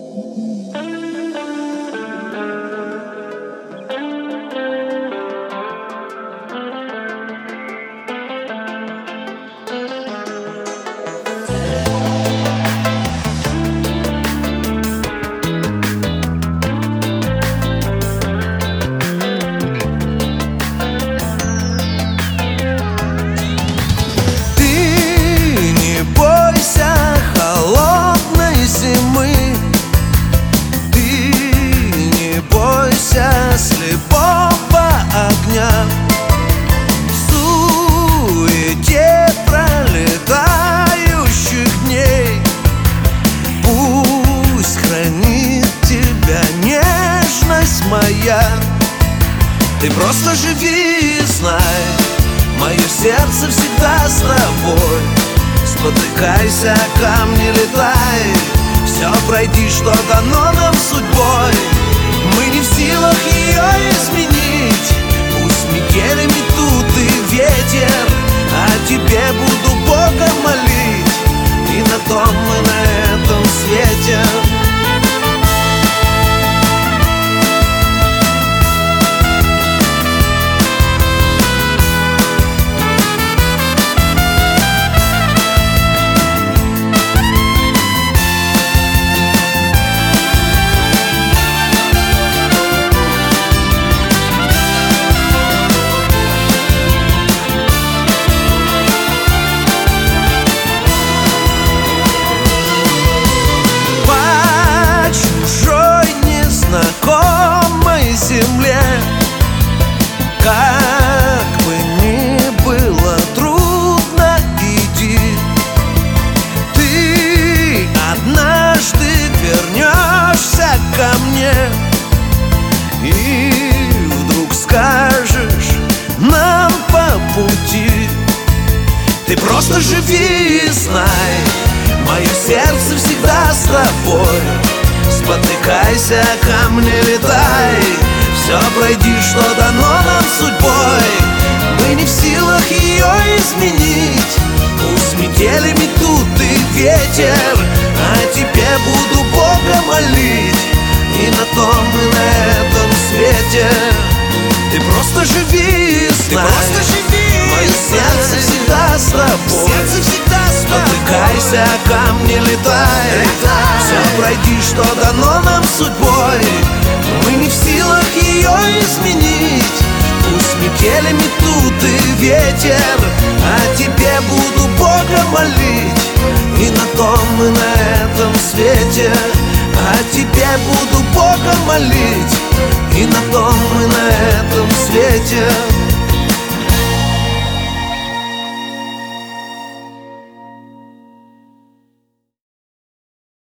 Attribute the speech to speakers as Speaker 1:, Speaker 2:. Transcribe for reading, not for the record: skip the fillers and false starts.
Speaker 1: Слепого огня в суете пролетающих дней. Пусть хранит тебя нежность моя. Ты просто живи и знай, мое сердце всегда с тобой. Спотыкайся, камни летай, все пройди, что дано нам судьбой. Мы не в силах ее изменить. Пусть метелями тут и ветер, а тебе буду Бога молить. И на том мы на этом свете. Земле, как бы ни было трудно, иди. Ты однажды вернешься ко мне и вдруг скажешь нам по пути. Ты просто живи и знай, мое сердце всегда с тобой. Спотыкайся, камни летай, все пройди, что дано нам судьбой. Мы не в силах ее изменить. Пусть метелями тут и ветер, а тебе буду Бога молить. И на том мы на этом свете. Ты просто живи и знай, мое сердце всегда с тобой. Спотыкайся, камни летай, все пройди, что дано нам судьбой. Мы не в силах ее изменить. Пусть метелями тут и ветер, а тебе буду Бога молить. И на том мы на этом свете. А тебе буду Бога молить. И на том мы на этом свете.